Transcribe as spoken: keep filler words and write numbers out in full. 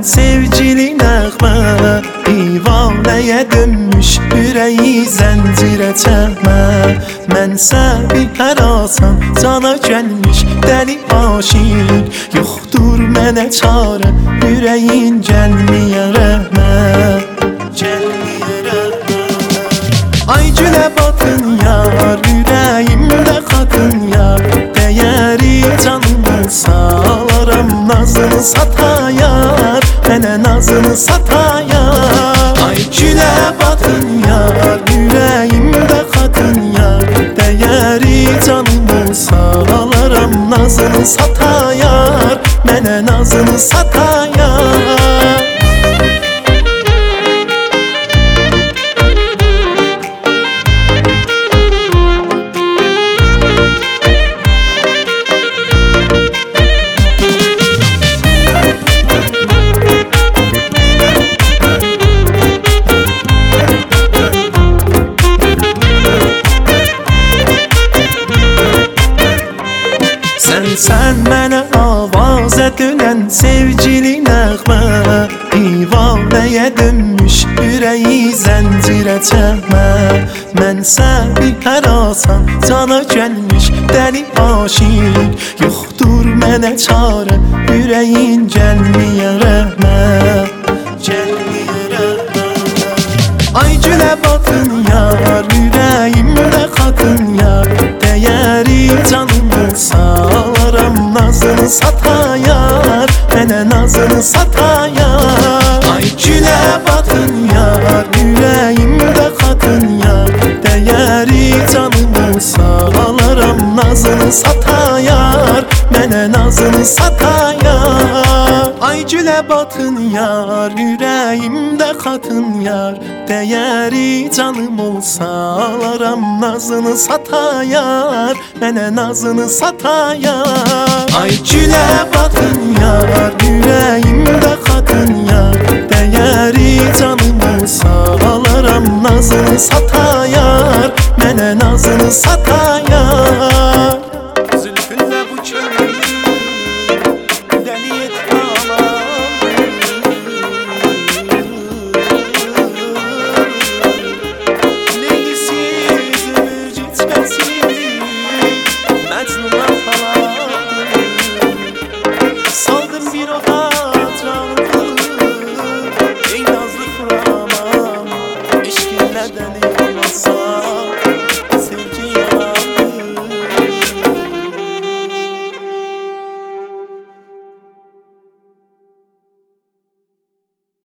sevgili nəğmə divanəyə dönmüş ürəyi zəncirə çəkmə. Mənsə bir hərasan cana gəlmiş dəli aşiq, yoxdur mənə çarə ürəyin gəlməyə rəhmət, gəlməyə rəhmət. Ay gülə batın yar, ürəyimdə xatın yar, dəyəri canımın salaram nazını satayar, mənə nazını satayar. Ay gülə batın yar, ürəyimdə xatın yar, dəyəri canımın salaram nazını satayar, mənə nazını satayar. Sən mənə avazə dönən sevgili nəğmə, divanəyə dönmüş ürəyi zəncirə çəkmə. Mənsə bir hərasan cana gəlmiş dəli aşiq, yoxdur mənə çarə ürəyin gəlməyə rəhmət, gəlməyə rəhmət. Ay gülə batın yar, ürəyimdə xatın yar, dəyəri canımın salaram nazını satayar, mənə nazını satayar. Ay gülə batın yar, ürəyimdə xatın yar, dəyəri canımın salaram nazını satayar, mənə nazını satayar. Ay gülə batın yar, ürəyimdə xatın yar, dəyəri canım olsa alaram nazını satayar, mənə nazını satayar. Ay gülə batın yar, ürəyimdə xatın yar, dəyəri canım olsa alaram nazını satayar, mənə nazını satayar.